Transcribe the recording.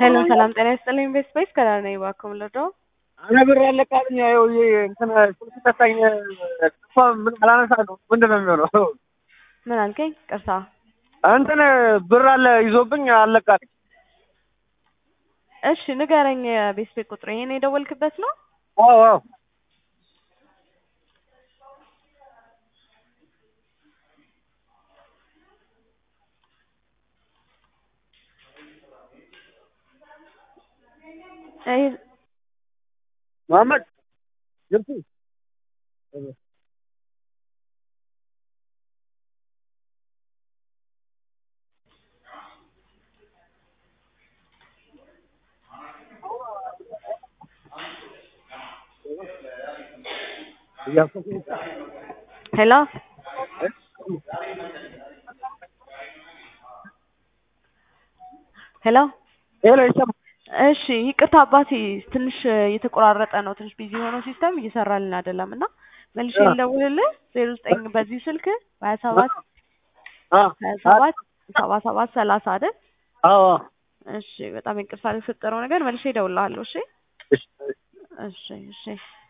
ሄሎ ሰላም ጤና ይስጥልኝ። ቤት ስፔስ ከዳር ነኝ። እባክዎን ልርዳዎ? እኔ ብር ያለቃልኝ ያው እንትን ስልክ ሰጣኝ እሷ ምን አላነሳ ነው ምንድን ነው የሚሆነው? ምን አልከኝ? ቅርታ እንትን ብር አለ ይዞብኝ አለቃልኝ። እሺ ንገረኝ። ቤት ስፔስ ቁጥር ይሄን የደወልክበት ነው? አዎ አዎ መሀመድ ግብቲ ሄሎ ሄሎ ሄሎ ይሰማል? እሺ ይቅርታ አባቴ ትንሽ እየተቆራረጠ ነው። ትንሽ ቢዚ ሆኖ ሲስተም እየሰራልን አይደለም እና መልሼ ልደውልልህ 09 በዚህ ስልክ 27 27 77 30 አይደል? አዎ እሺ በጣም ይቅርታ ለተፈጠረው ነገር መልሼ እደውልልሃለሁ። እሺ እሺ እሺ እሺ